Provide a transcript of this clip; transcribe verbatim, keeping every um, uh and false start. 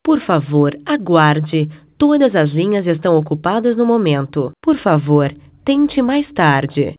Por favor, aguarde. Todas as linhas estão ocupadas no momento. Por favor, tente mais tarde.